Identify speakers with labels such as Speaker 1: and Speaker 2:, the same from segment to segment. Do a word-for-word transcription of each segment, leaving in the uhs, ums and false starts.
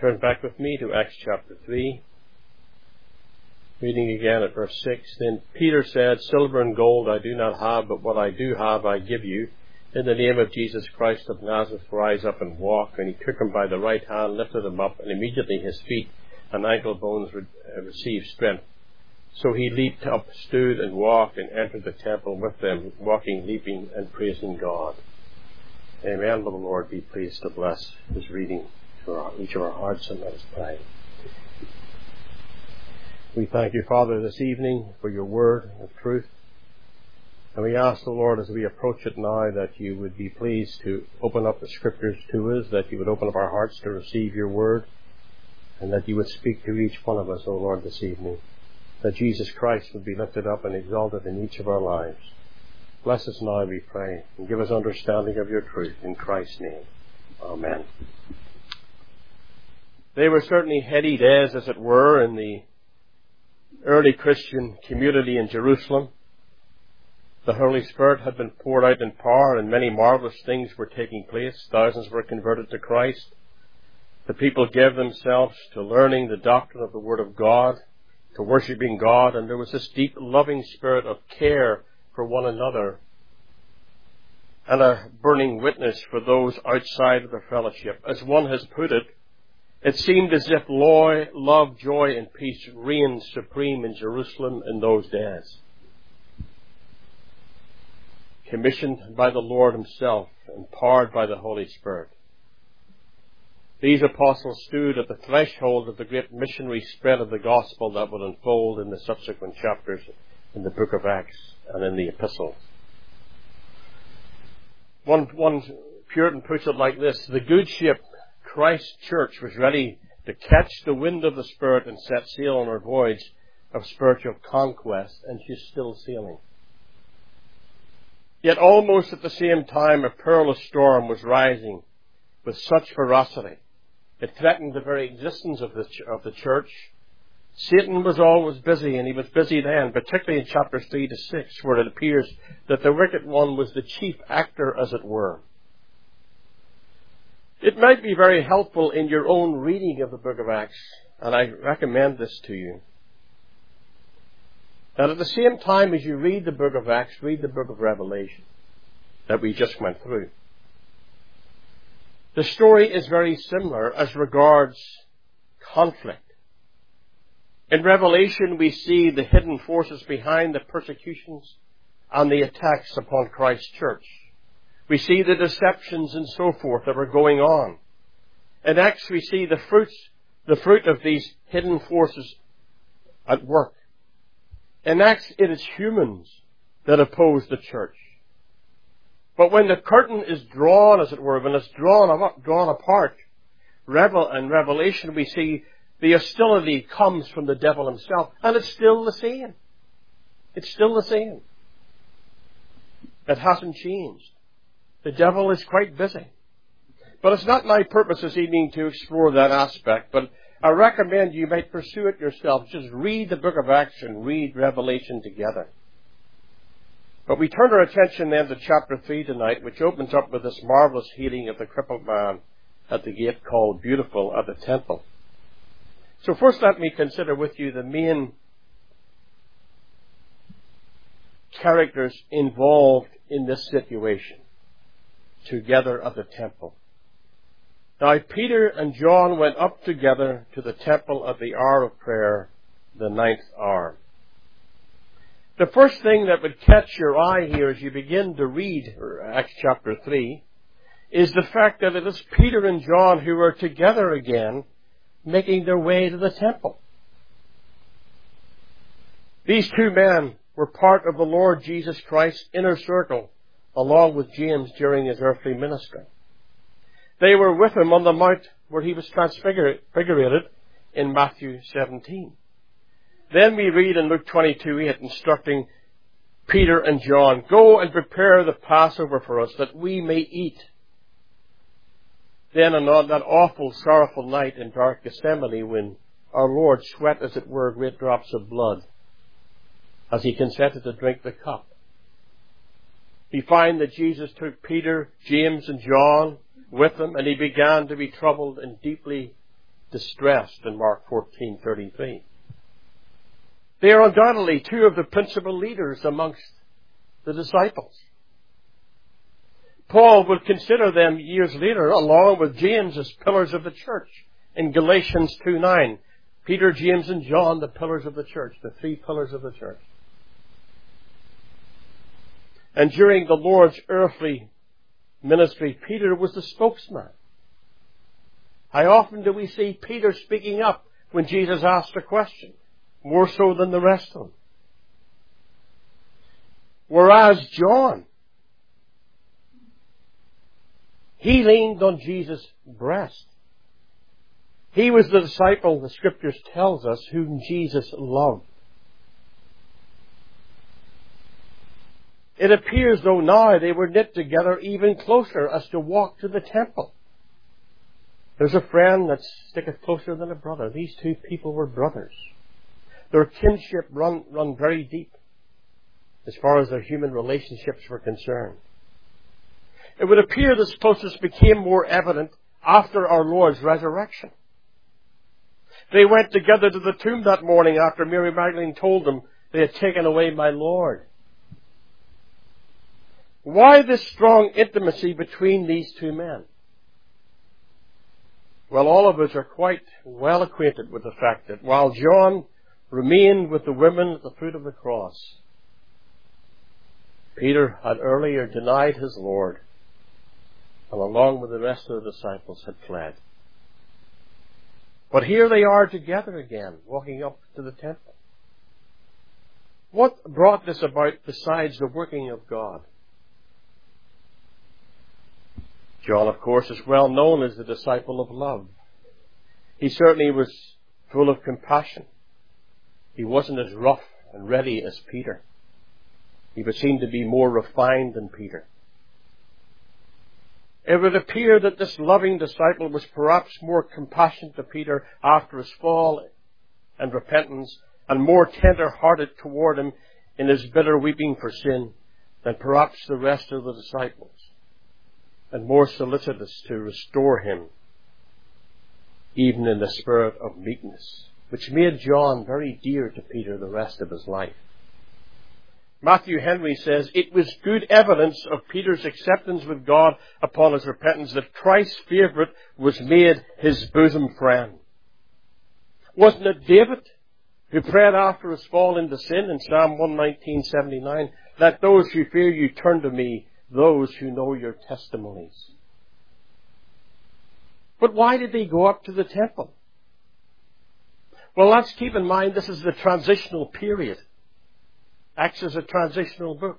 Speaker 1: Turn back with me to Acts chapter three. Reading again at verse six. Then Peter said, Silver and gold I do not have, but what I do have I give you. In the name of Jesus Christ of Nazareth, rise up and walk. And he took him by the right hand, lifted him up, and immediately his feet and ankle bones re- received strength. So he leaped up, stood, and walked, and entered the temple with them, walking, leaping, and praising God. Amen. Will the Lord be pleased to bless his reading to our, each of our hearts, and let us pray. We thank you, Father, this evening for your word of truth. And we ask the Lord, as we approach it now, that you would be pleased to open up the scriptures to us, that you would open up our hearts to receive your word, and that you would speak to each one of us, O Lord, this evening, that Jesus Christ would be lifted up and exalted in each of our lives. Bless us now, we pray, and give us understanding of your truth. In Christ's name, amen. They were certainly heady days, as it were, in the early Christian community in Jerusalem. The Holy Spirit had been poured out in power, and many marvelous things were taking place. Thousands were converted to Christ. The people gave themselves to learning the doctrine of the Word of God, to worshiping God, and there was this deep, loving spirit of care for one another, and a burning witness for those outside of the fellowship. As one has put it, it seemed as if love, joy, and peace reigned supreme in Jerusalem in those days. Commissioned by the Lord himself, empowered by the Holy Spirit, these apostles stood at the threshold of the great missionary spread of the gospel that would unfold in the subsequent chapters in the book of Acts and in the epistles. One, one Puritan puts it like this: the good ship, Christ Church, was ready to catch the wind of the Spirit and set sail on her voyage of spiritual conquest, and she's still sailing. Yet almost at the same time, a perilous storm was rising with such ferocity. It threatened the very existence of the, of the church. Satan was always busy, and he was busy then, particularly in chapters three to six, where it appears that the wicked one was the chief actor, as it were. It might be very helpful in your own reading of the book of Acts, and I recommend this to you, that at the same time as you read the book of Acts, read the book of Revelation that we just went through. The story is very similar as regards conflict. In Revelation, we see the hidden forces behind the persecutions and the attacks upon Christ's church. We see the deceptions and so forth that were going on. In Acts, we see the fruits, the fruit of these hidden forces at work. In Acts, it is humans that oppose the church. But when the curtain is drawn, as it were, when it's drawn, drawn apart, Revel, in Revelation, we see the hostility comes from the devil himself. And it's still the same. It's still the same. It hasn't changed. The devil is quite busy. But it's not my purpose this evening to explore that aspect, but I recommend you might pursue it yourself. Just read the book of Acts and read Revelation together. But we turn our attention then to chapter three tonight, which opens up with this marvelous healing of the crippled man at the gate called Beautiful at the temple. So first let me consider with you the main characters involved in this situation together at the temple. Now Peter and John went up together to the temple at the hour of prayer, the ninth hour. The first thing that would catch your eye here as you begin to read Acts chapter three is the fact that it is Peter and John who are together again, making their way to the temple. These two men were part of the Lord Jesus Christ's inner circle, along with James during his earthly ministry. They were with him on the mount where he was transfigured in Matthew seventeen. Then we read in Luke twenty-two eight, instructing Peter and John, "Go and prepare the Passover for us, that we may eat." Then on that awful, sorrowful night in dark Gethsemane, when our Lord sweat, as it were, great drops of blood, as he consented to drink the cup, we find that Jesus took Peter, James, and John with him, and he began to be troubled and deeply distressed in Mark fourteen thirty-three. They are undoubtedly two of the principal leaders amongst the disciples. Paul would consider them years later, along with James, as pillars of the church in Galatians two nine. Peter, James, and John, the pillars of the church, the three pillars of the church. And during the Lord's earthly ministry, Peter was the spokesman. How often do we see Peter speaking up when Jesus asked a question? More so than the rest of them. Whereas John, he leaned on Jesus' breast. He was the disciple, the Scriptures tells us, whom Jesus loved. It appears, though, now they were knit together even closer as to walk to the temple. There's a friend that sticketh closer than a brother. These two people were brothers. Their kinship run, run very deep as far as their human relationships were concerned. It would appear this closeness became more evident after our Lord's resurrection. They went together to the tomb that morning after Mary Magdalene told them they had taken away my Lord. Why this strong intimacy between these two men? Well, all of us are quite well acquainted with the fact that while John remained with the women at the foot of the cross, Peter had earlier denied his Lord, and along with the rest of the disciples had fled. But here they are together again, walking up to the temple. What brought this about besides the working of God? John, of course, is well known as the disciple of love. He certainly was full of compassion. He wasn't as rough and ready as Peter. He would seem to be more refined than Peter. It would appear that this loving disciple was perhaps more compassionate to Peter after his fall and repentance, and more tender-hearted toward him in his bitter weeping for sin than perhaps the rest of the disciples, and more solicitous to restore him, even in the spirit of meekness, which made John very dear to Peter the rest of his life. Matthew Henry says, it was good evidence of Peter's acceptance with God upon his repentance that Christ's favourite was made his bosom friend. Wasn't it David who prayed after his fall into sin in Psalm one nineteen seventy-nine, let those who fear you turn to me, those who know your testimonies? But why did they go up to the temple? Well, let's keep in mind this is the transitional period. Acts is a transitional book.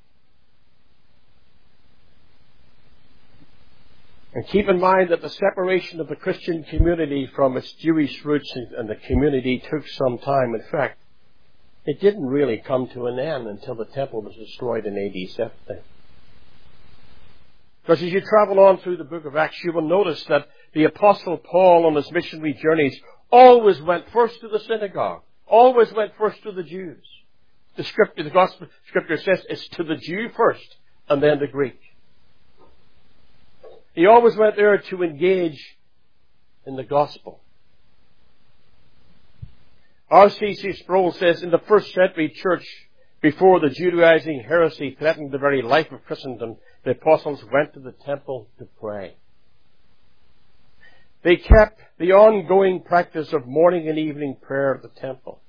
Speaker 1: And keep in mind that the separation of the Christian community from its Jewish roots and the community took some time. In fact, it didn't really come to an end until the temple was destroyed in A D seventy. Because as you travel on through the book of Acts, you will notice that the Apostle Paul on his missionary journeys always went first to the synagogue, always went first to the Jews. The scripture, the gospel scripture says it's to the Jew first and then the Greek. He always went there to engage in the gospel. R C C Sproul says in the first century church, before the Judaizing heresy threatened the very life of Christendom, the apostles went to the temple to pray. They kept the ongoing practice of morning and evening prayer at the temple.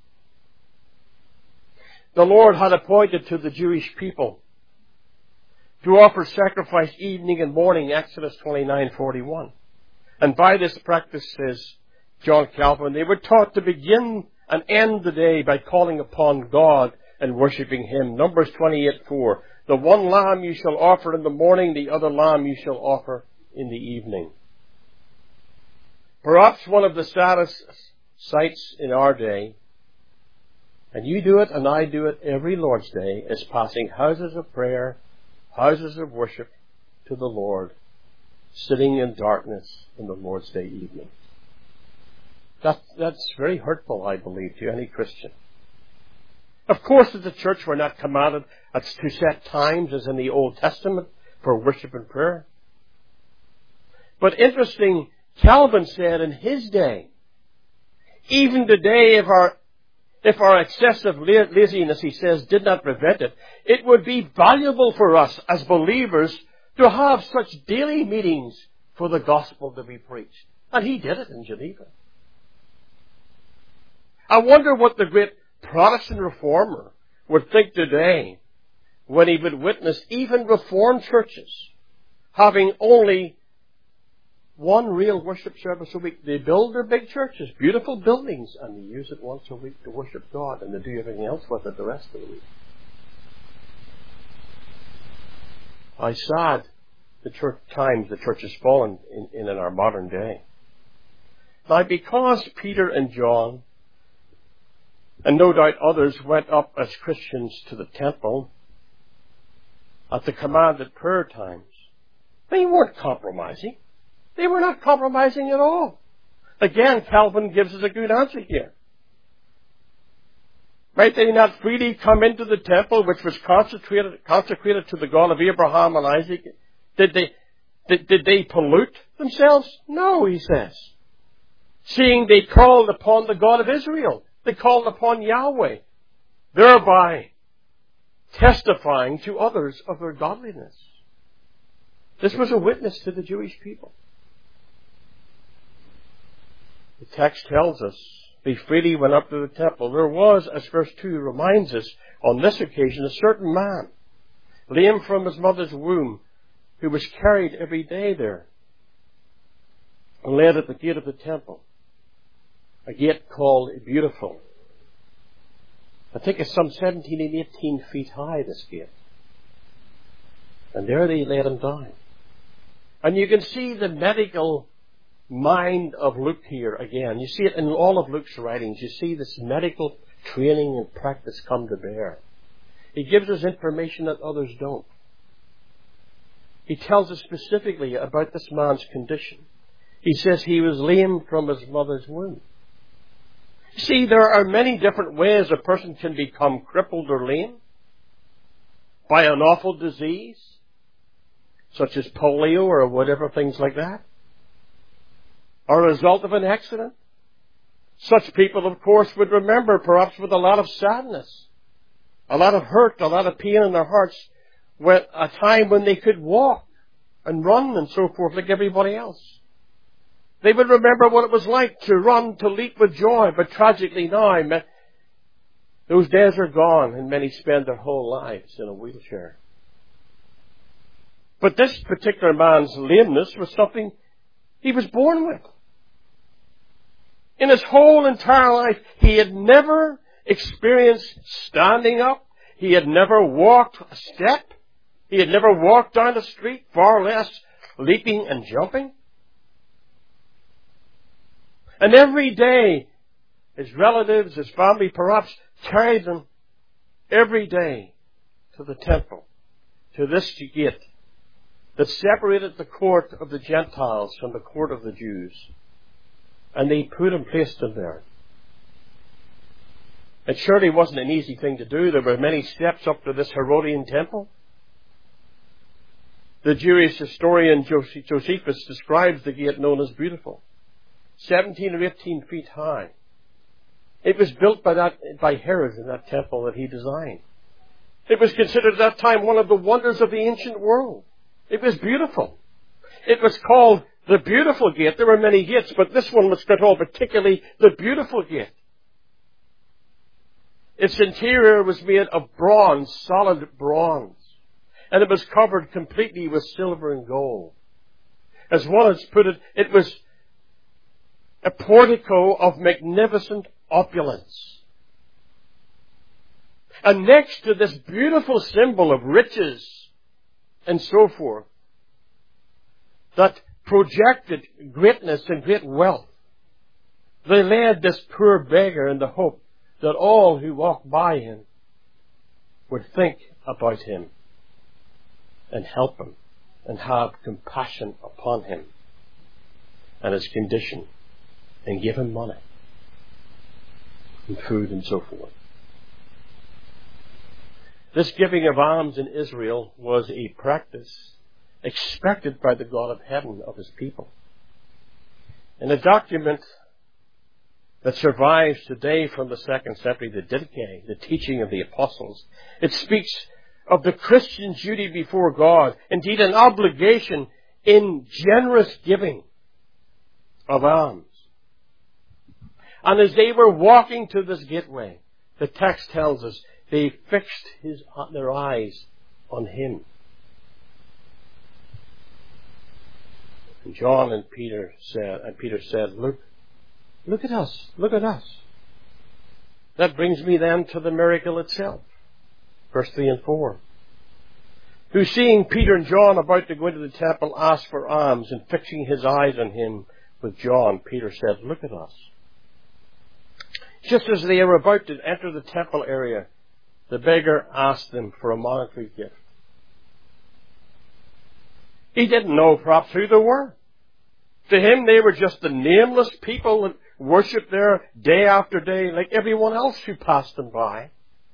Speaker 1: The Lord had appointed to the Jewish people to offer sacrifice evening and morning, Exodus twenty-nine forty-one. And by this practice, says John Calvin, they were taught to begin and end the day by calling upon God and worshipping Him. Numbers twenty-eight four. The one lamb you shall offer in the morning, the other lamb you shall offer in the evening. Perhaps one of the saddest sights in our day, and you do it and I do it every Lord's Day, is passing houses of prayer, houses of worship to the Lord, sitting in darkness in the Lord's Day evening. That, that's very hurtful, I believe, to any Christian. Of course, as the church, we're not commanded to set times as in the Old Testament for worship and prayer. But interesting, Calvin said in his day, Even today, if our if our excessive laziness, he says, did not prevent it, it would be valuable for us as believers to have such daily meetings for the gospel to be preached. And he did it in Geneva. I wonder what the great Protestant reformer would think today when he would witness even Reformed churches having only one real worship service a week. They build their big churches, beautiful buildings, and they use it once a week to worship God, and they do everything else with it the rest of the week. How sad the church times the church has fallen in, in, in our modern day. Now, because Peter and John, and no doubt others, went up as Christians to the temple at the commanded prayer times, they weren't compromising. They were not compromising at all. Again, Calvin gives us a good answer here. Might they not freely come into the temple which was consecrated, consecrated to the God of Abraham and Isaac? Did they, did, did they pollute themselves? No, he says. Seeing they called upon the God of Israel. They called upon Yahweh, thereby testifying to others of their godliness. This was a witness to the Jewish people. The text tells us they freely went up to the temple. There was, as verse two reminds us, on this occasion, a certain man, lame from his mother's womb, who was carried every day there and led at the gate of the temple. A gate called Beautiful. I think it's some seventeen and eighteen feet high, this gate. And there they laid him down. And you can see the medical mind of Luke here again. You see it in all of Luke's writings. You see this medical training and practice come to bear. He gives us information that others don't. He tells us specifically about this man's condition. He says he was lame from his mother's womb. See, there are many different ways a person can become crippled or lame. By an awful disease, such as polio or whatever, things like that. Or a result of an accident. Such people, of course, would remember, perhaps with a lot of sadness, a lot of hurt, a lot of pain in their hearts, when, a time when they could walk and run and so forth like everybody else. They would remember what it was like to run, to leap with joy, but tragically now, those days are gone and many spend their whole lives in a wheelchair. But this particular man's lameness was something he was born with. In his whole entire life, he had never experienced standing up. He had never walked a step. He had never walked down the street, far less leaping and jumping. And every day, his relatives, his family perhaps carried him every day to the temple, to this gate that separated the court of the Gentiles from the court of the Jews. And they put him, placed him there. It surely wasn't an easy thing to do. There were many steps up to this Herodian temple. The Jewish historian Josephus describes the gate known as Beautiful, seventeen or eighteen feet high. It was built by that by Herod in that temple that he designed. It was considered at that time one of the wonders of the ancient world. It was beautiful. It was called the Beautiful Gate. There were many gates, but this one was called particularly the Beautiful Gate. Its interior was made of bronze, solid bronze, and it was covered completely with silver and gold. As one has put it, it was a portico of magnificent opulence. And next to this beautiful symbol of riches and so forth, that projected greatness and great wealth, they led this poor beggar in the hope that all who walked by him would think about him and help him and have compassion upon him and his condition and give him money and food and so forth. This giving of alms in Israel was a practice expected by the God of heaven of his people. In a document that survives today from the second century, the Didache, the teaching of the apostles. It speaks of the Christian's duty before God, indeed an obligation in generous giving of alms. And as they were walking to this gateway, the text tells us they fixed his, their eyes on him. And John and Peter said, and Peter said, look, look at us, look at us. That brings me then to the miracle itself. Verse three and four. Who, seeing Peter and John about to go into the temple, asked for alms, and fixing his eyes on him with John, Peter said, look at us. Just as they were about to enter the temple area, the beggar asked them for a monetary gift. He didn't know perhaps who they were. To him, they were just the nameless people that worshipped there day after day, like everyone else who passed them by.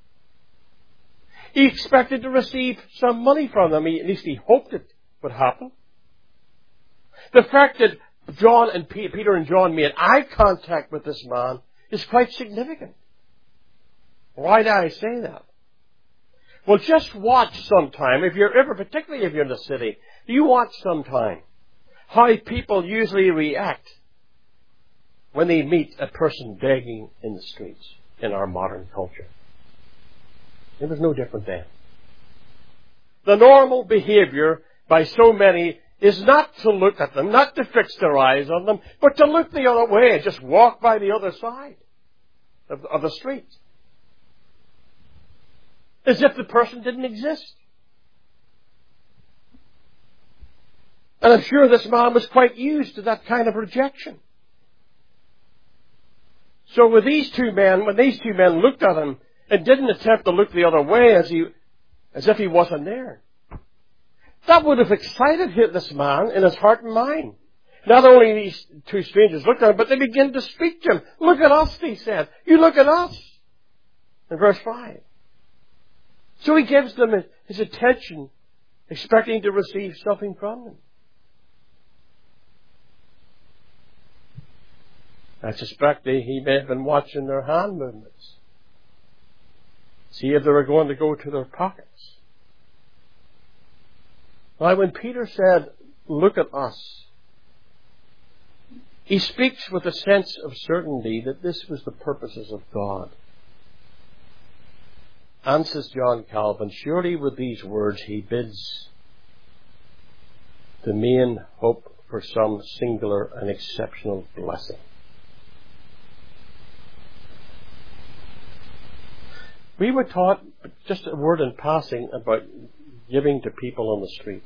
Speaker 1: He expected to receive some money from them. He, at least he hoped it would happen. The fact that John and P- Peter and John made eye contact with this man is quite significant. Why do I say that? Well, just watch sometime, if you're ever, particularly if you're in the city, you watch sometime how people usually react when they meet a person begging in the streets in our modern culture. It was no different then. The normal behavior by so many is not to look at them, not to fix their eyes on them, but to look the other way and just walk by the other side of, of the street. As if the person didn't exist. And I'm sure this man was quite used to that kind of rejection. So with these two men, when these two men looked at him and didn't attempt to look the other way as he, as if he wasn't there, that would have excited this man in his heart and mind. Not only these two strangers looked at him, but they began to speak to him. Look at us, they said. You look at us. In verse five. So he gives them his attention, expecting to receive something from them. I suspect that he may have been watching their hand movements. See if they were going to go to their pockets. Now, when Peter said, look at us, he speaks with a sense of certainty that this was the purposes of God. And says John Calvin, surely with these words he bids the main hope for some singular and exceptional blessing. We were taught, just a word in passing, about giving to people on the street.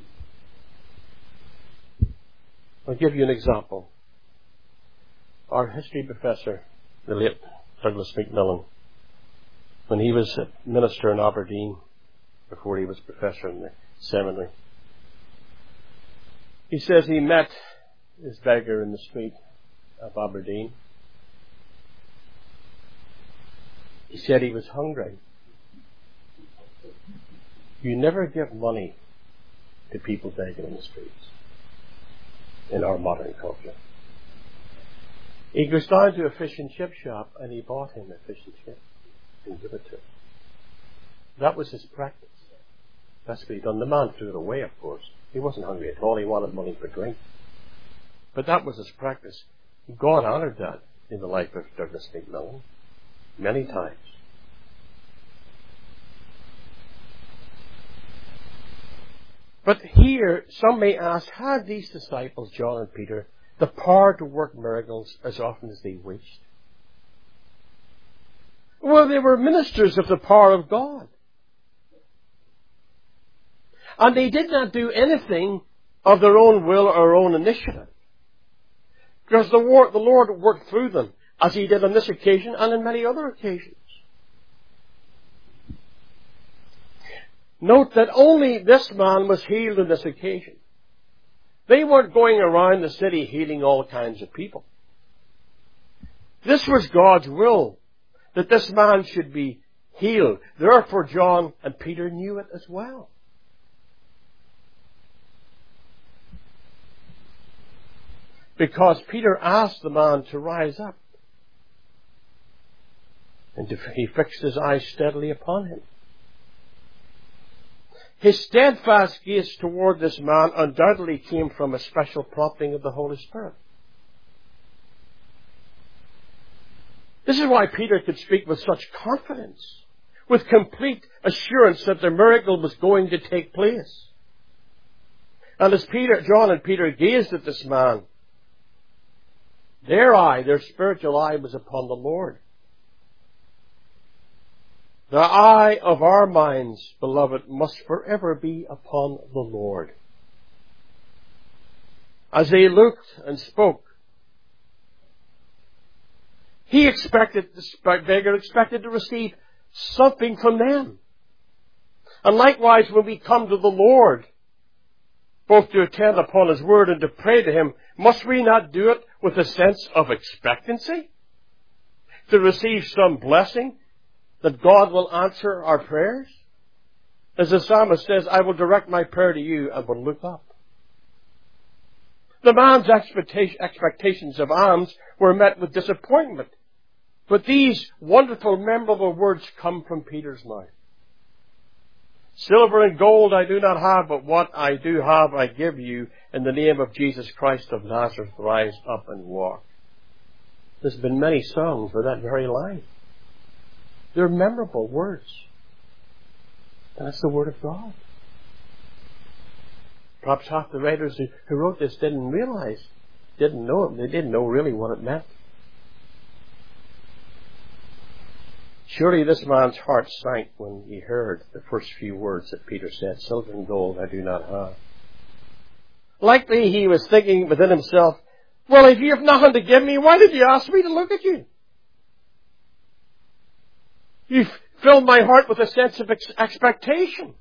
Speaker 1: I'll give you an example. Our history professor, the late Douglas McMillan, when he was a minister in Aberdeen, before he was professor in the seminary, he says he met this beggar in the street of Aberdeen. He said he was hungry. You never give money to people begging in the streets in our modern culture. He goes down to a fish and chip shop and he bought him a fish and chip and gave it to him. That was his practice. That's what he done. The man threw it away, of course. He wasn't hungry at all. He wanted money for drink. But that was his practice. God honored that in the life of Douglas McMillan many times. But here, some may ask, had these disciples, John and Peter, the power to work miracles as often as they wished? Well, they were ministers of the power of God. And they did not do anything of their own will or own initiative. Because the Lord worked through them, as he did on this occasion and on many other occasions. Note that only this man was healed on this occasion. They weren't going around the city healing all kinds of people. This was God's will, that this man should be healed. Therefore, John and Peter knew it as well. Because Peter asked the man to rise up And he fixed his eyes steadily upon him. His steadfast gaze toward this man undoubtedly came from a special prompting of the Holy Spirit. This is why Peter could speak with such confidence, with complete assurance that the miracle was going to take place. And as Peter, John and Peter gazed at this man, their eye, their spiritual eye, was upon the Lord. The eye of our minds, beloved, must forever be upon the Lord. As they looked and spoke, he expected, the beggar expected to receive something from them. And likewise, when we come to the Lord, both to attend upon His Word and to pray to Him, must we not do it with a sense of expectancy? To receive some blessing, that God will answer our prayers? As the psalmist says, I will direct my prayer to you and will look up. The man's expectations of alms were met with disappointment. But these wonderful, memorable words come from Peter's mouth. Silver and gold I do not have, but what I do have I give you. In the name of Jesus Christ of Nazareth, rise up and walk. There's been many songs for that very line. They're memorable words. And that's the Word of God. Perhaps half the writers who, who wrote this didn't realize, didn't know it. They didn't know really what it meant. Surely this man's heart sank when he heard the first few words that Peter said, silver and gold I do not have. Likely he was thinking within himself, well, if you have nothing to give me, why did you ask me to look at you? You've filled my heart with a sense of ex- expectation.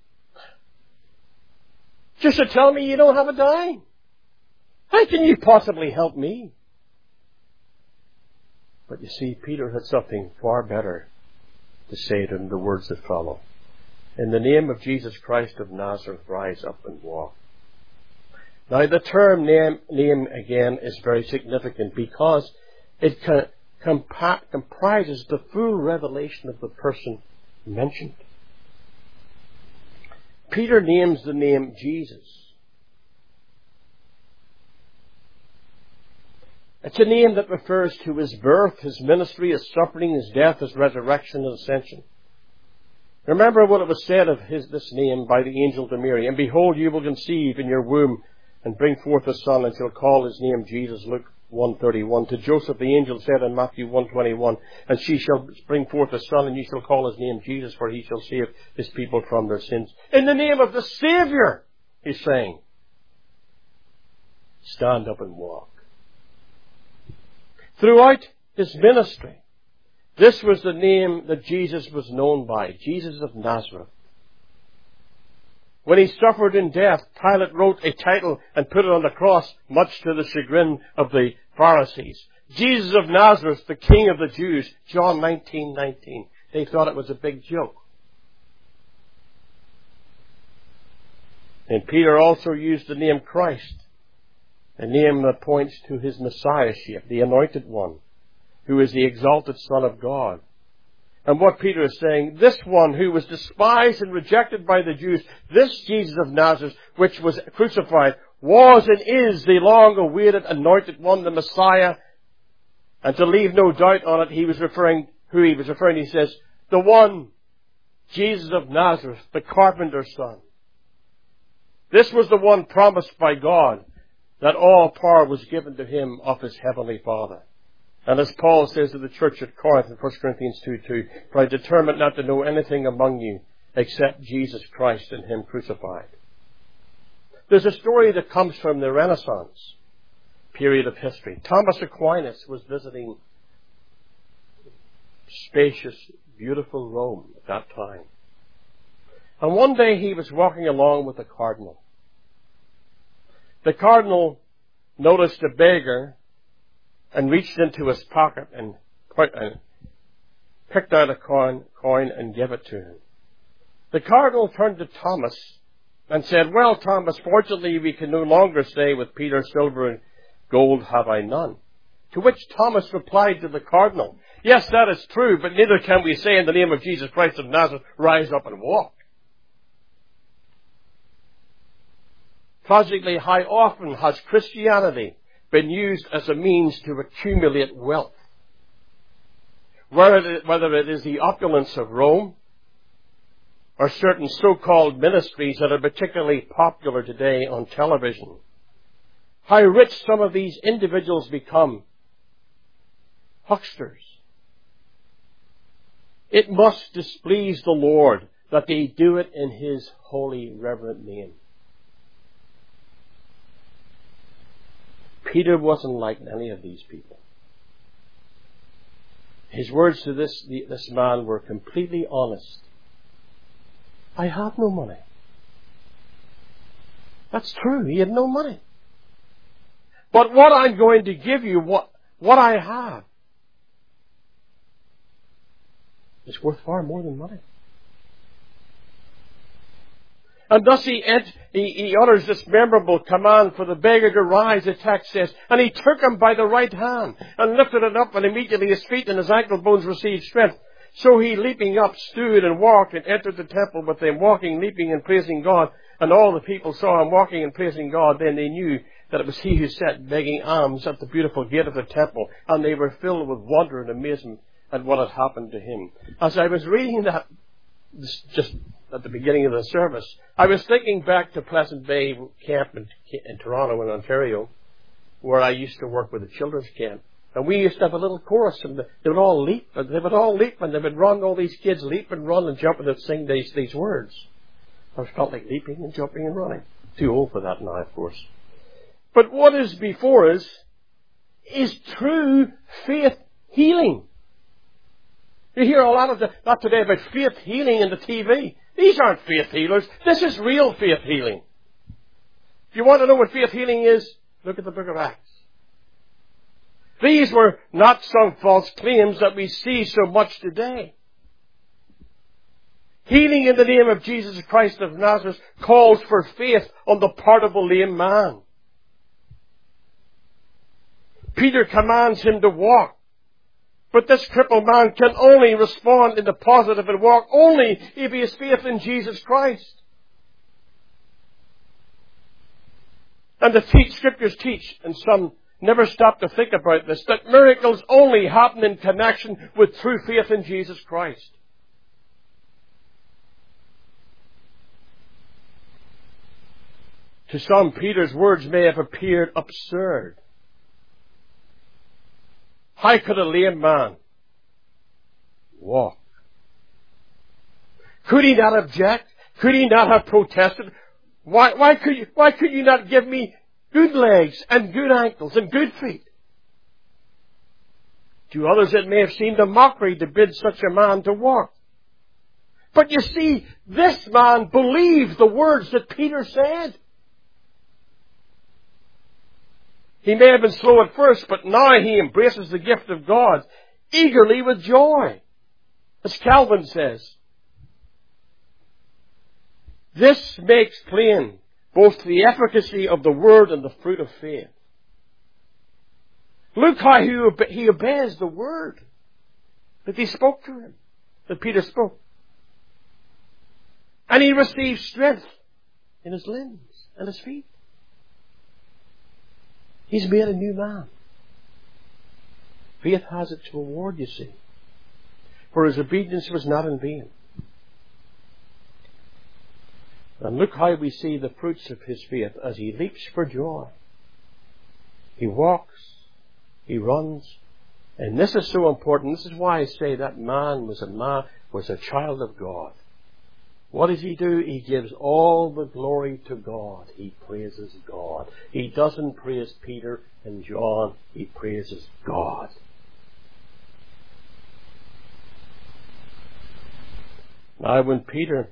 Speaker 1: Just to tell me you don't have a dime. How can you possibly help me? But you see, Peter had something far better to say than the words that follow. In the name of Jesus Christ of Nazareth, rise up and walk. Now the term name, name again is very significant because it co- compa- comprises the full revelation of the person mentioned. Peter names the name Jesus. It's a name that refers to His birth, His ministry, His suffering, His death, His resurrection and ascension. Remember what it was said of his, this name by the angel to Mary. And behold, you will conceive in your womb and bring forth a son, and shall call his name Jesus. Luke one thirty-one. To Joseph the angel said in Matthew one twenty-one, and she shall bring forth a son, and you shall call his name Jesus, for he shall save his people from their sins. In the name of the Savior, he's saying, stand up and walk. Throughout his ministry, this was the name that Jesus was known by, Jesus of Nazareth. When he suffered in death, Pilate wrote a title and put it on the cross, much to the chagrin of the Pharisees. Jesus of Nazareth, the King of the Jews, John nineteen nineteen. They thought it was a big joke. And Peter also used the name Christ, a name that points to his Messiahship, the Anointed One, who is the exalted Son of God. And what Peter is saying, this one who was despised and rejected by the Jews, this Jesus of Nazareth, which was crucified, was and is the long-awaited Anointed One, the Messiah. And to leave no doubt on it, he was referring, who he was referring to, he says, the one, Jesus of Nazareth, the carpenter's son. This was the one promised by God, that all power was given to him of his heavenly Father. And as Paul says to the church at Corinth in First Corinthians two two, for I determined not to know anything among you except Jesus Christ and Him crucified. There's a story that comes from the Renaissance period of history. Thomas Aquinas was visiting spacious, beautiful Rome at that time. And one day he was walking along with a cardinal. The cardinal noticed a beggar and reached into his pocket and, put, and picked out a coin, coin and gave it to him. The cardinal turned to Thomas and said, well, Thomas, fortunately we can no longer say with Peter, silver and gold have I none. To which Thomas replied to the cardinal, Yes, that is true, but neither can we say in the name of Jesus Christ of Nazareth, rise up and walk. Tragically, how often has Christianity been used as a means to accumulate wealth? Whether it, whether it is the opulence of Rome, or certain so-called ministries that are particularly popular today on television. How rich some of these individuals become. Hucksters. It must displease the Lord that they do it in His holy, reverent name. Peter wasn't like any of these people. His words to this, this man were completely honest. I have no money. That's true. He had no money. But what I'm going to give you, what, what I have, is worth far more than money. And thus he, he, he utters this memorable command for the beggar to rise, the text says. And he took him by the right hand and lifted it up, and immediately his feet and his ankle bones received strength. So he, leaping up, stood and walked and entered the temple with them, walking, leaping and praising God. And all the people saw him walking and praising God. Then they knew that it was he who sat begging alms at the beautiful gate of the temple. And they were filled with wonder and amazement at what had happened to him. As I was reading that just at the beginning of the service, I was thinking back to Pleasant Bay Camp in, in Toronto, in Ontario, where I used to work with the children's camp. And we used to have a little chorus, and they would all leap, and they would all leap, and they would run, all these kids leap and run and jump, and they'd sing these, these words. I was felt like leaping and jumping and running. Too old for that now, of course. But what is before us is true faith healing. You hear a lot of the, that today about faith healing in the T V. These aren't faith healers. This is real faith healing. If you want to know what faith healing is, look at the book of Acts. These were not some false claims that we see so much today. Healing in the name of Jesus Christ of Nazareth calls for faith on the part of a lame man. Peter commands him to walk. But this crippled man can only respond in the positive and walk only if he has faith in Jesus Christ. And the teach, scriptures teach, and some never stop to think about this, that miracles only happen in connection with true faith in Jesus Christ. To some, Peter's words may have appeared absurd. How could a lame man walk? Could he not object? Could he not have protested? Why, why could you, why could you not give me good legs and good ankles and good feet? To others it may have seemed a mockery to bid such a man to walk. But you see, this man believed the words that Peter said. He may have been slow at first, but now he embraces the gift of God eagerly with joy. As Calvin says, this makes plain both the efficacy of the word and the fruit of faith. Look how he obeys the word that he spoke to him, that Peter spoke. And he receives strength in his limbs and his feet. He's made a new man. Faith has its reward, you see. For his obedience was not in vain. And look how we see the fruits of his faith as he leaps for joy. He walks. He runs. And this is so important. This is why I say that man was a man, was a child of God. What does he do? He gives all the glory to God. He praises God. He doesn't praise Peter and John. He praises God. Now when Peter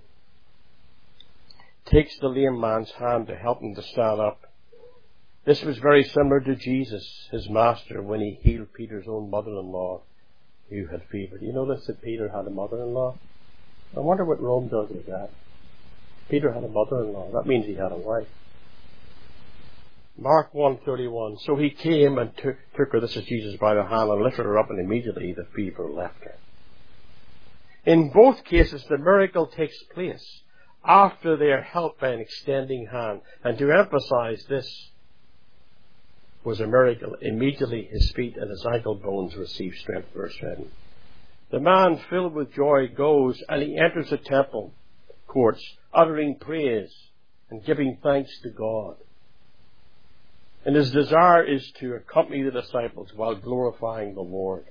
Speaker 1: takes the lame man's hand to help him to stand up, this was very similar to Jesus, his master, when he healed Peter's own mother-in-law who had fever. Do you notice that Peter had a mother-in-law? I wonder what Rome does with that. Peter had a mother-in-law. That means he had a wife. Mark one thirty-one. So he came and took, took her, this is Jesus, by the hand and lifted her up, and immediately the fever left her. In both cases, the miracle takes place after they are helped by an extending hand. And to emphasize this was a miracle, immediately his feet and his ankle bones received strength, verse seven. The man, filled with joy, goes and he enters the temple courts, uttering praise and giving thanks to God. And his desire is to accompany the disciples while glorifying the Lord.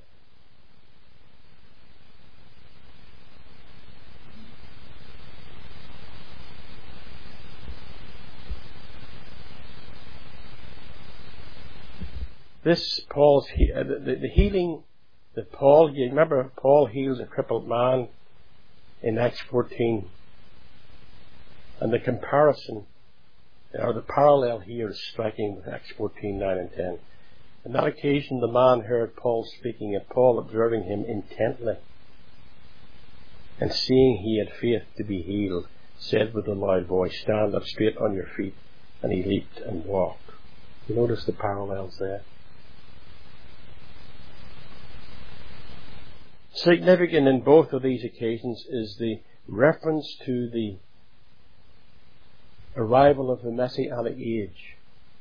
Speaker 1: This Paul's the, the healing that Paul, you remember Paul heals a crippled man in Acts fourteen, and the comparison or the parallel here is striking with Acts fourteen, nine and ten. On that occasion the man heard Paul speaking, and Paul, observing him intently and seeing he had faith to be healed, said with a loud voice, "Stand up straight on your feet." And he leaped and walked. You notice the parallels there? Significant in both of these occasions is the reference to the arrival of the Messianic age,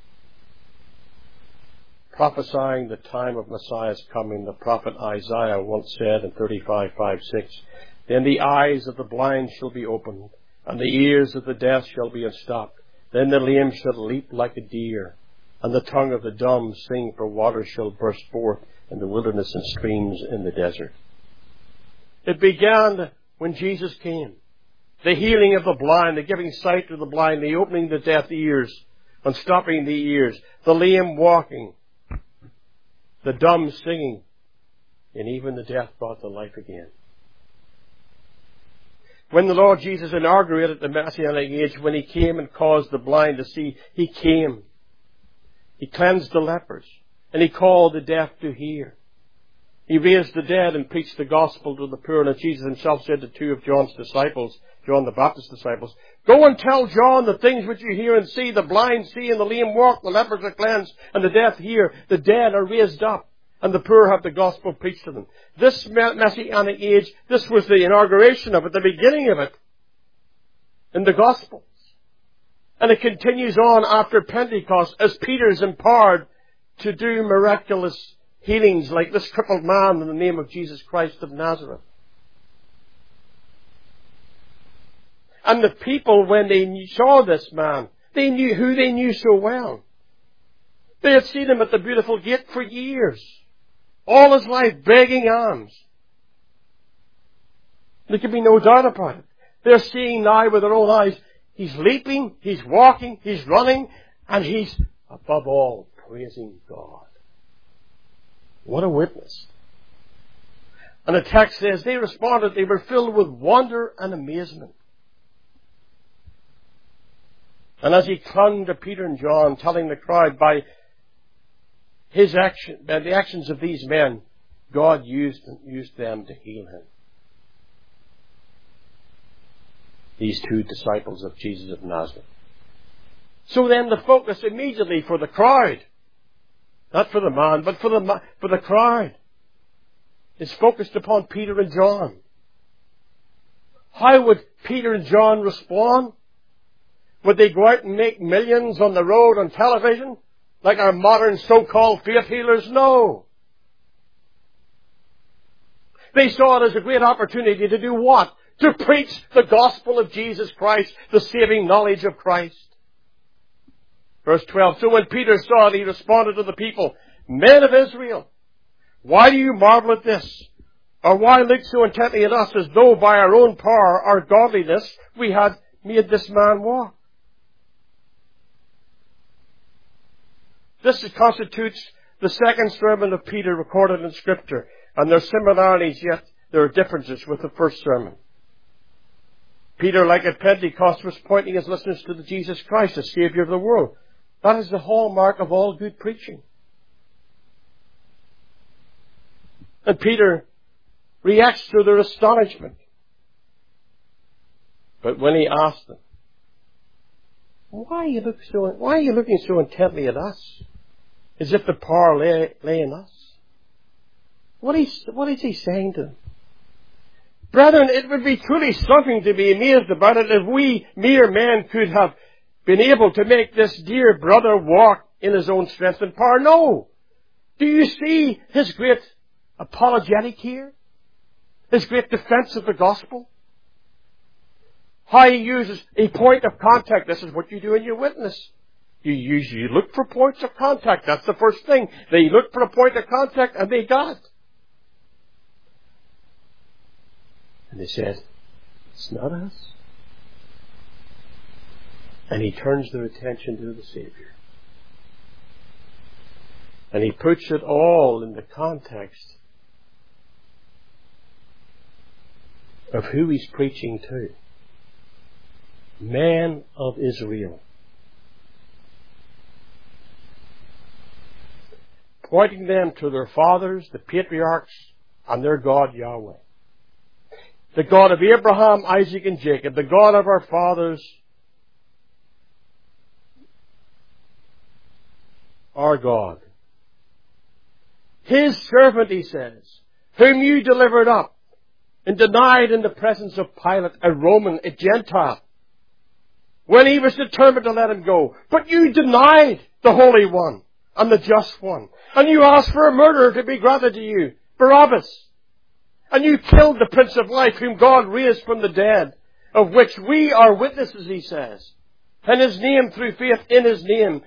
Speaker 1: prophesying the time of Messiah's coming. The prophet Isaiah once said in thirty-five, five, six, "Then the eyes of the blind shall be opened, and the ears of the deaf shall be unstopped. Then the lame shall leap like a deer, and the tongue of the dumb sing, for waters shall burst forth in the wilderness and streams in the desert." It began when Jesus came. The healing of the blind, the giving sight to the blind, the opening the deaf ears, unstopping the ears, the lame walking, the dumb singing, and even the deaf brought to life again. When the Lord Jesus inaugurated the Messianic age, when he came and caused the blind to see, he came. He cleansed the lepers, and he called the deaf to hear. He raised the dead and preached the gospel to the poor. And as Jesus himself said to two of John's disciples, John the Baptist's disciples, "Go and tell John the things which you hear and see. The blind see and the lame walk, the lepers are cleansed and the deaf hear. The dead are raised up and the poor have the gospel preached to them." This Messianic age, this was the inauguration of it, the beginning of it in the Gospels. And it continues on after Pentecost as Peter is empowered to do miraculous healings like this crippled man in the name of Jesus Christ of Nazareth. And the people, when they saw this man, they knew who they knew so well. They had seen him at the Beautiful Gate for years, all his life begging alms. There can be no doubt about it. They're seeing now with their own eyes, he's leaping, he's walking, he's running, and he's, above all, praising God. What a witness. And the text says they responded, they were filled with wonder and amazement. And as he clung to Peter and John, telling the crowd by his action, by the actions of these men, God used, used them to heal him. These two disciples of Jesus of Nazareth. So then the focus immediately for the crowd, not for the man, but for the, for the crowd, is focused upon Peter and John. How would Peter and John respond? Would they go out and make millions on the road on television, like our modern so-called faith healers? No. They saw it as a great opportunity to do what? To preach the gospel of Jesus Christ, the saving knowledge of Christ. Verse twelve, "So when Peter saw it, he responded to the people, 'Men of Israel, why do you marvel at this? Or why look so intently at us as though by our own power or godliness we had made this man walk?'" This constitutes the second sermon of Peter recorded in Scripture, and there are similarities, yet there are differences with the first sermon. Peter, like at Pentecost, was pointing his listeners to the Jesus Christ, the Savior of the world. That is the hallmark of all good preaching. And Peter reacts to their astonishment. But when he asked them, Why are you look so, why are you looking so intently at us? As if the power lay, lay in us. What is, what is he saying to them? Brethren, it would be truly something to be amazed about it if we mere men could have been able to make this dear brother walk in his own strength and power. No! Do you see his great apologetic here? His great defense of the gospel? How he uses a point of contact. This is what you do in your witness. You usually look for points of contact. That's the first thing. They looked for a point of contact and they got it. And they said, it's not us. And he turns their attention to the Savior. And he puts it all in the context of who he's preaching to. Men of Israel. Pointing them to their fathers, the patriarchs, and their God Yahweh. The God of Abraham, Isaac, and Jacob, the God of our fathers, our God. His servant, he says, whom you delivered up and denied in the presence of Pilate, a Roman, a Gentile, when he was determined to let him go. But you denied the Holy One and the Just One. And you asked for a murderer to be granted to you, Barabbas. And you killed the Prince of Life, whom God raised from the dead, of which we are witnesses, he says. And his name, through faith in his name,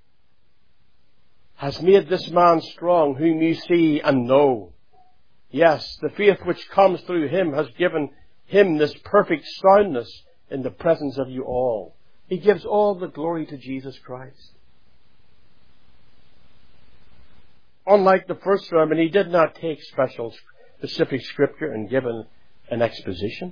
Speaker 1: has made this man strong, whom you see and know. Yes, the faith which comes through him has given him this perfect soundness in the presence of you all. He gives all the glory to Jesus Christ. Unlike the first sermon, he did not take special, specific scripture and give an, an exposition.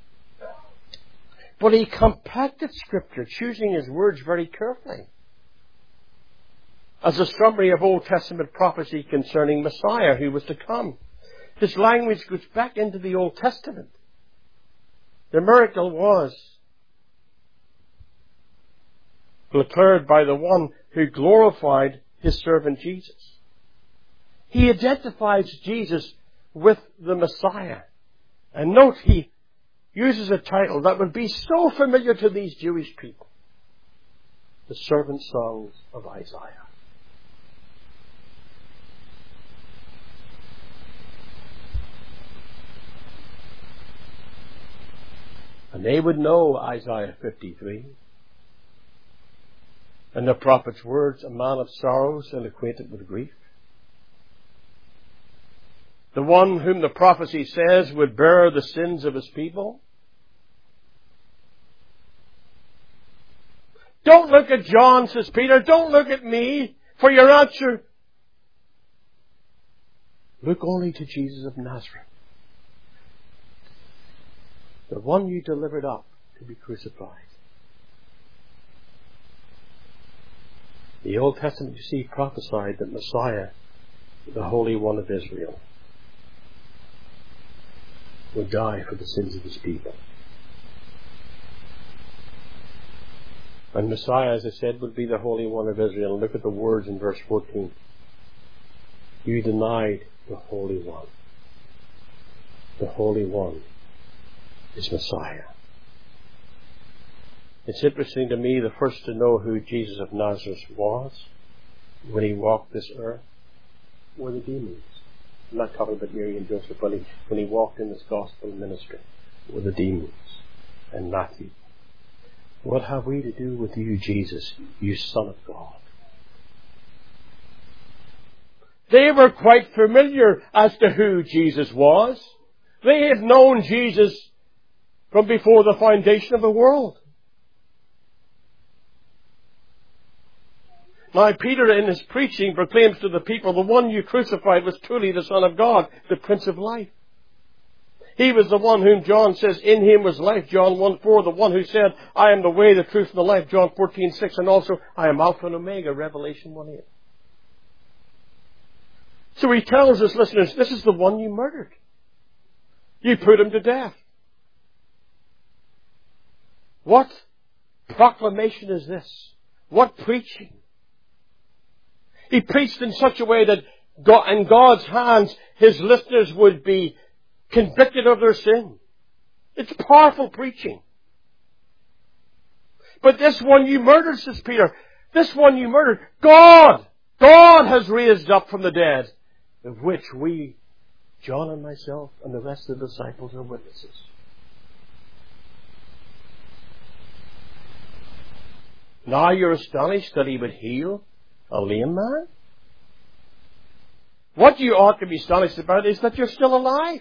Speaker 1: But he compacted scripture, choosing his words very carefully, as a summary of Old Testament prophecy concerning Messiah who was to come. His language goes back into the Old Testament. The miracle was declared by the one who glorified his servant Jesus. He identifies Jesus with the Messiah. And note, he uses a title that would be so familiar to these Jewish people. The servant songs of Isaiah. And they would know Isaiah fifty-three. And the prophet's words, a man of sorrows and acquainted with grief. The one whom the prophecy says would bear the sins of his people. Don't look at John, says Peter. Don't look at me for your answer. Look only to Jesus of Nazareth. The one you delivered up to be crucified. The Old Testament, you see, prophesied that Messiah, the Holy One of Israel, would die for the sins of his people. And Messiah, as I said, would be the Holy One of Israel. Look at the words in verse fourteen. You denied the Holy One. The Holy One is Messiah. It's interesting to me, the first to know who Jesus of Nazareth was when he walked this earth were the demons. I'm not talking about Mary and Joseph, but he, when he walked in his gospel ministry were the demons and Matthew. What have we to do with you, Jesus, you Son of God? They were quite familiar as to who Jesus was. They had known Jesus from before the foundation of the world. Now, Peter, in his preaching, proclaims to the people, the one you crucified was truly the Son of God, the Prince of Life. He was the one whom John says, in him was life, John one four, the one who said, I am the way, the truth, and the life, John fourteen six, and also, I am Alpha and Omega, Revelation one eight. So he tells his listeners, this is the one you murdered. You put him to death. What proclamation is this? What preaching? He preached in such a way that God, in God's hands, His listeners would be convicted of their sin. It's powerful preaching. But this one you murdered, says Peter. This one you murdered. God! God has raised up from the dead, of which we, John and myself and the rest of the disciples, are witnesses. Now you're astonished that He would heal a lame man? What you ought to be astonished about is that you're still alive.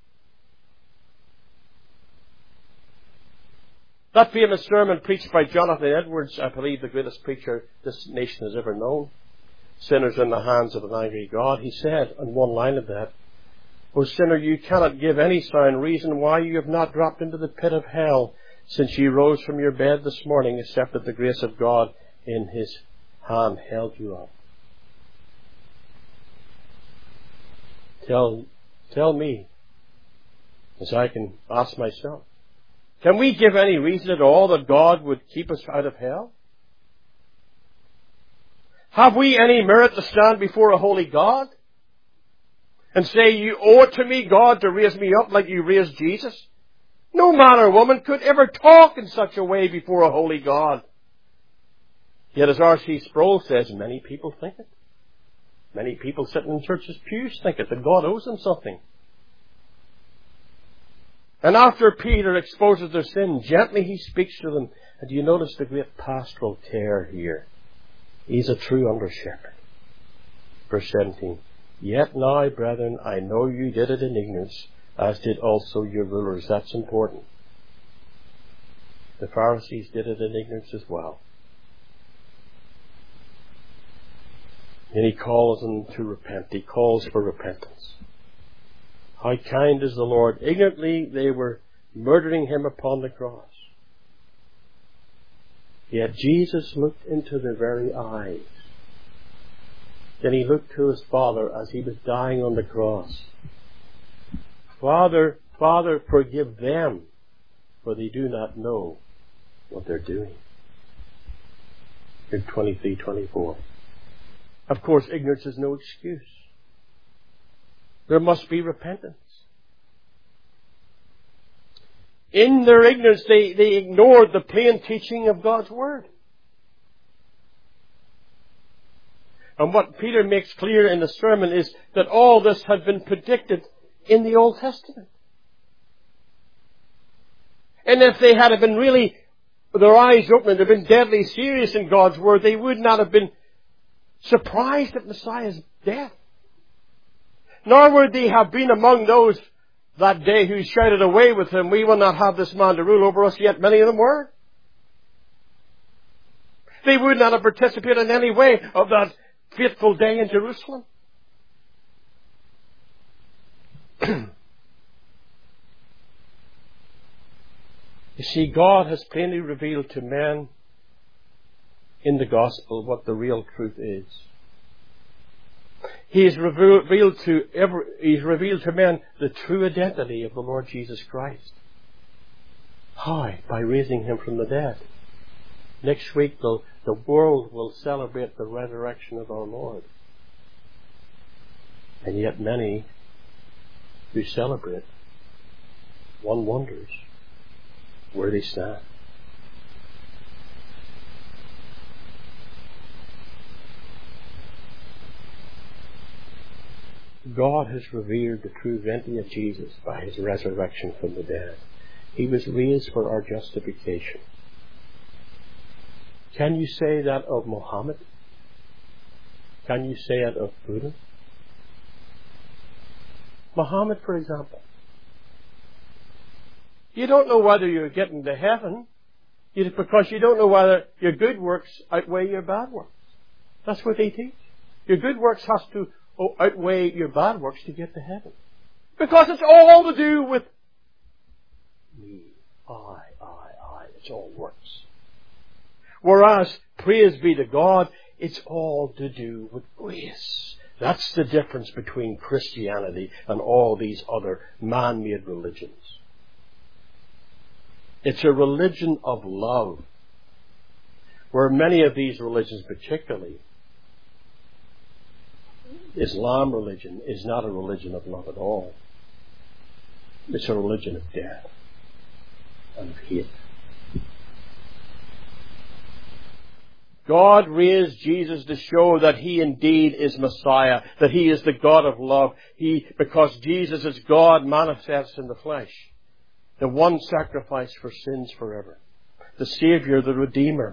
Speaker 1: That famous sermon preached by Jonathan Edwards, I believe the greatest preacher this nation has ever known, Sinners in the Hands of an Angry God, he said on one line of that, O sinner, you cannot give any sound reason why you have not dropped into the pit of hell since you rose from your bed this morning, except that the grace of God in His hand held you up. Tell, tell me, as I can ask myself, can we give any reason at all that God would keep us out of hell? Have we any merit to stand before a holy God and say, you owe it to me, God, to raise me up like you raised Jesus? No man or woman could ever talk in such a way before a holy God. Yet as R C Sproul says, many people think it. Many people sitting in churches' pews think it, that God owes them something. And after Peter exposes their sin, gently he speaks to them. And do you notice the great pastoral care here? He's a true under-shepherd. Verse seventeen. Yet now, brethren, I know you did it in ignorance, as did also your rulers. That's important. The Pharisees did it in ignorance as well. And he calls them to repent. He calls for repentance. How kind is the Lord. Ignorantly they were murdering Him upon the cross. Yet Jesus looked into their very eyes. Then He looked to His Father as He was dying on the cross. Father, Father, forgive them, for they do not know what they're doing. In twenty-three twenty-four. Of course, ignorance is no excuse. There must be repentance. In their ignorance, they, they ignored the plain teaching of God's Word. And what Peter makes clear in the sermon is that all this had been predicted in the Old Testament. And if they had been really, with their eyes open, and had been deadly serious in God's Word, they would not have been surprised at Messiah's death. Nor would they have been among those that day who shouted away with Him, we will not have this man to rule over us, yet many of them were. They would not have participated in any way of that fateful day in Jerusalem. You see, God has plainly revealed to men in the gospel what the real truth is. He has revealed to every, He's revealed to men the true identity of the Lord Jesus Christ. How? By raising Him from the dead. Next week the, the world will celebrate the resurrection of our Lord. And yet many who celebrate, one wonders where they stand. God has revealed the true identity of Jesus by His resurrection from the dead. He was raised for our justification. Can you say that of Muhammad? Can you say it of Buddha? Muhammad, for example. You don't know whether you're getting to heaven because you don't know whether your good works outweigh your bad works. That's what they teach. Your good works has to outweigh your bad works to get to heaven. Because it's all to do with me, I, I, I. It's all works. Whereas, praise be to God, it's all to do with grace. That's the difference between Christianity and all these other man-made religions. It's a religion of love. where many of these religions, particularly Islam religion, is not a religion of love at all. It's a religion of death and of hate. God raised Jesus to show that He indeed is Messiah, that He is the God of love. He, because Jesus is God manifest in the flesh, the one sacrifice for sins forever, the Savior, the Redeemer.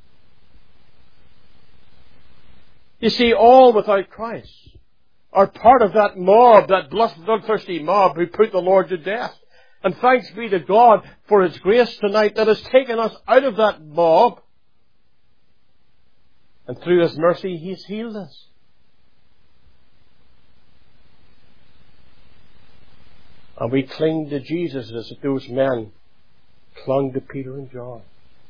Speaker 1: You see, all without Christ are part of that mob, that bloodthirsty mob who put the Lord to death. And thanks be to God for His grace tonight that has taken us out of that mob. And through His mercy, He's healed us. And we cling to Jesus as those men clung to Peter and John.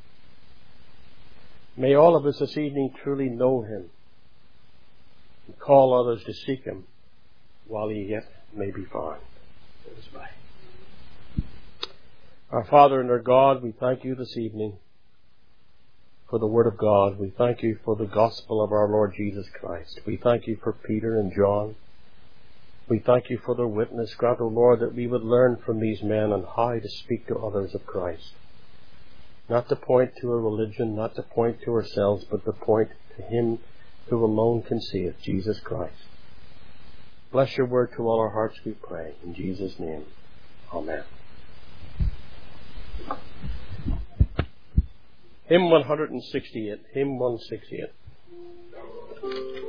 Speaker 1: May all of us this evening truly know Him and call others to seek Him while He yet may be found. Let us pray. Our Father and our God, we thank You this evening for the Word of God. We thank You for the gospel of our Lord Jesus Christ. We thank You for Peter and John. We thank You for their witness. Grant, O Lord, that we would learn from these men on how to speak to others of Christ. Not to point to a religion, not to point to ourselves, but to point to Him who alone can save, Jesus Christ. Bless Your word to all our hearts, we pray. In Jesus' name, amen. Hymn one sixty-eight. Hymn one sixty-eight.